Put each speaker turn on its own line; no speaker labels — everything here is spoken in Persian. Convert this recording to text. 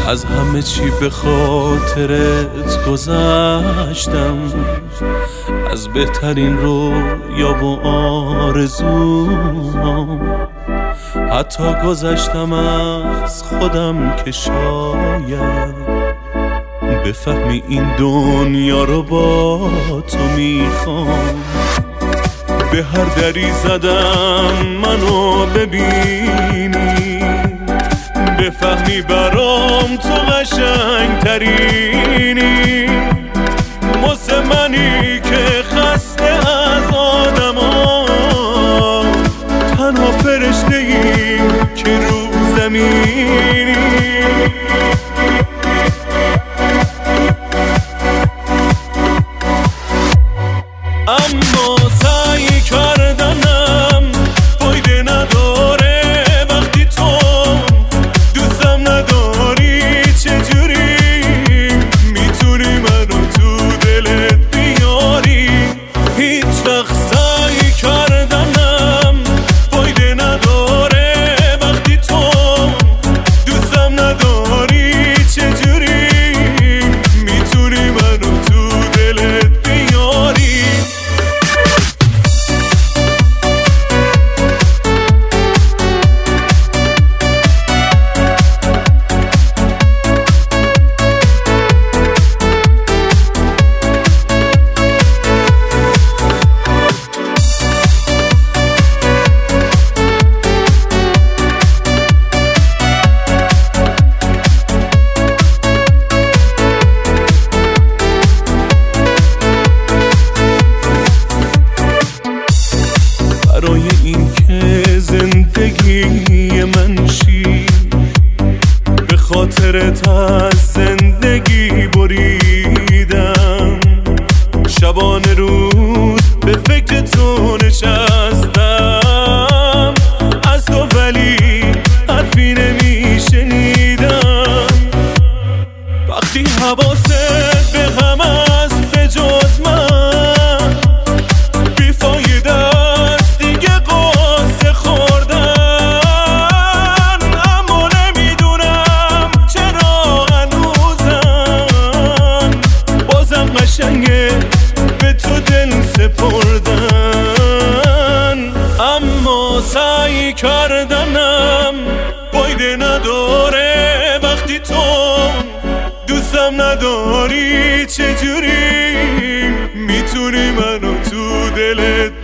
از همه چی به خاطرت گذشتم، از بهترین رویا و آرزوام، حتی گذشتم از خودم که شاید بفهمی این دنیا رو با تو میخوام. به هر دری زدم منو ببینی، بفهمی برام تو قشنگ ترینی، واسه منی که خسته از آدما، تنها فرشته ایم که رو زمینی. اما سعی کردنم فایده نداره وقتی تو دوستم نداری. چجوری میتونی منو تو دلت بیاری؟ هیچ وقت سعی کردنم فایده نداره وقتی تو دوستم نداری. چجوری میتونی منو تو دلت بیاری؟ برای این که زندگی من شی، به خاطرت از زندگی بریدم، شبانه روز به فکر تو نشستم، از تو ولی حرفی نمیشنیدم. وقتی حواست به هم است به جز من، بیفایده است دیگه قصه خوردن. اما نمیدونم چرا هنوزم بازم قشنگه به تو دل سپردن. اما سعی کردنم فایده نداره وقتی تو دوستم نداری. چجوری میتونی منو تو دلت